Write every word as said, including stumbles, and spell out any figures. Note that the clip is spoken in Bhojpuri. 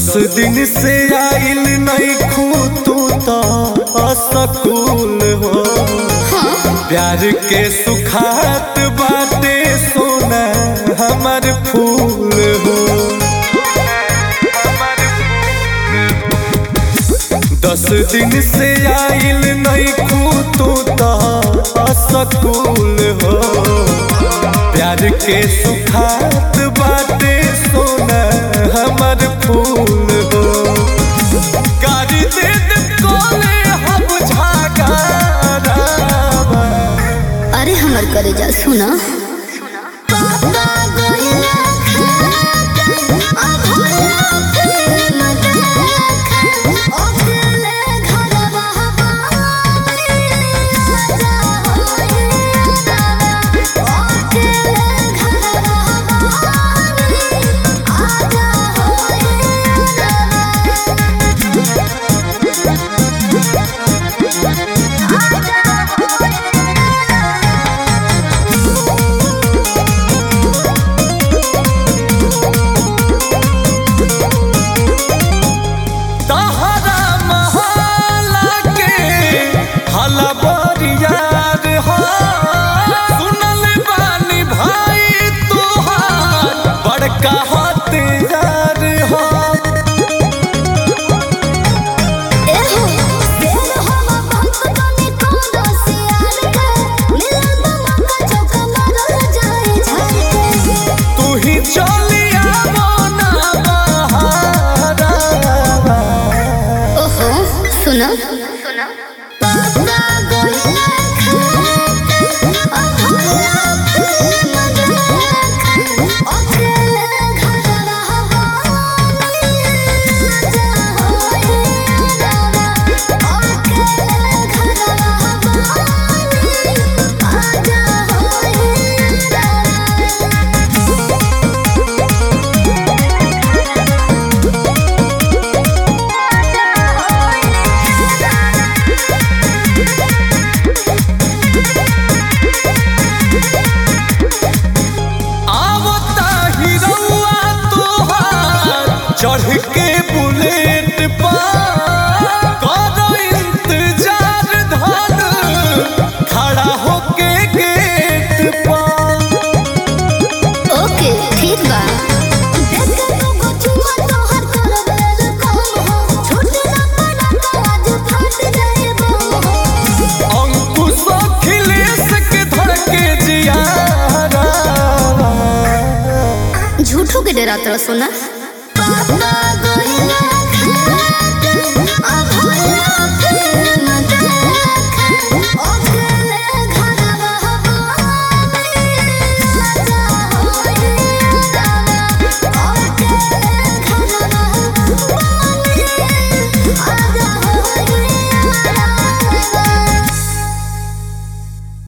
दस दिन से आइल नहीं खू तू तो असकूल हो। हाँ? प्यार के सुखात बाटे सोना हमार फूल हो। दस दिन से आइल नहीं खू तू तो असकूल हो। प्यार के सुखात बाटे सोना हमार फूल हो। गाड़ी दे दे कोले हम झागारावा। अरे हमर करे जा सुना सुना सुना चढ़ के बुलेट पर करो इंतजार धन खड़ा होके गेट पर। ओके ठीक बा। अंकुश अखिलेश के धड़के जियारा। झूठो के डराता सुना।